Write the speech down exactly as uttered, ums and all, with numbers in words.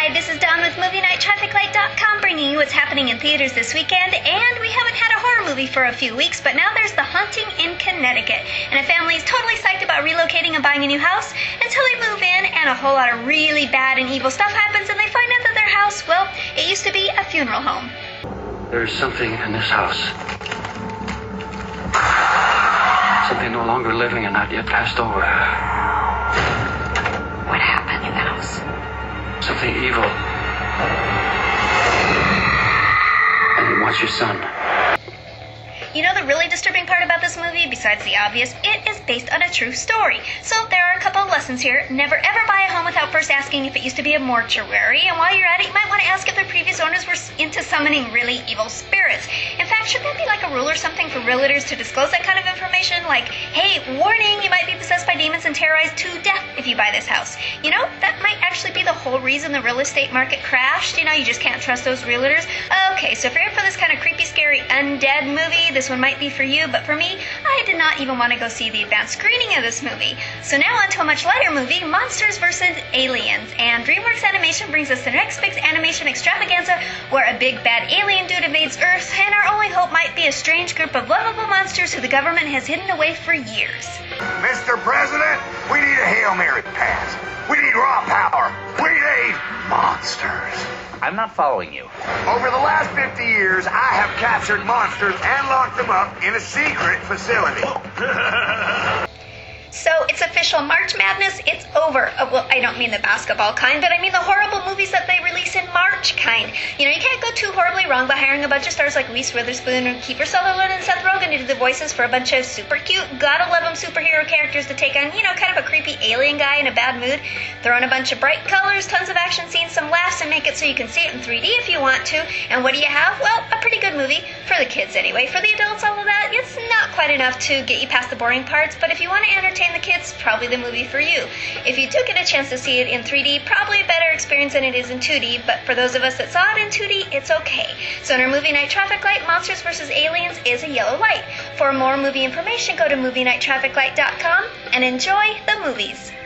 Hi, this is Dawn with Movie Night Traffic Light dot com bringing you what's happening in theaters this weekend. And we haven't had a horror movie for a few weeks, but now there's The Haunting in Connecticut. And a family is totally psyched about relocating and buying a new house until they move in and a whole lot of really bad and evil stuff happens and they find out that their house, well, it used to be a funeral home. There's something in this house. Something no longer living and not yet passed over. What happened in the house? Something evil. And he wants your son. You know the really disturbing part about this movie, besides the obvious, it is based on a true story. So there are a couple of lessons here. Never ever buy a home without first asking if it used to be a mortuary. And while you're at it, you might want to ask if the previous owners were into summoning really evil spirits. In fact, should that be like a rule or something for realtors to disclose that kind of information? Like, hey, warning, you might be possessed by demons and terrorized to death if you buy this house. You know, that might actually be the whole reason the real estate market crashed. You know, you just can't trust those realtors. Okay, so if you're in for this kind of creepy, scary, undead movie, this one might be for you, but for me, I did not even want to go see the advanced screening of this movie. So now on to a much lighter movie, Monsters versus. Aliens. And DreamWorks Animation brings us the next big animation extravaganza where a big bad alien dude invades Earth, and our only hope might be a strange group of lovable monsters who the government has hidden away for years. Mister President, we need a Hail Mary pass. We need raw power. We need monsters. I'm not following you. Over the last fifty years, I have captured monsters and locked them up in a secret facility. So it's official, March Madness, it's over. Oh, well, I don't mean the basketball kind, but I mean the horrible movies that they release in March kind. You know, you can't go too horribly wrong by hiring a bunch of stars like Reese Witherspoon or Kiefer Sutherland and Seth Rogen to do the voices for a bunch of super cute, gotta love them superhero characters to take on, you know, kind of a creepy alien guy in a bad mood. Throw in a bunch of bright colors, tons of action scenes, some laughs, and make it so you can see it in three D if you want to. And what do you have? Well, a pretty good movie. For the kids anyway. For the adults, all of that, it's not quite enough to get you past the boring parts, but if you want to entertain the kids, probably the movie for you. If you do get a chance to see it in three D, probably a better experience than it is in two D, but for those of us that saw it in two D, it's okay. So in our Movie Night Traffic Light, Monsters versus. Aliens is a yellow light. For more movie information, go to Movie Night Traffic Light dot com and enjoy the movies.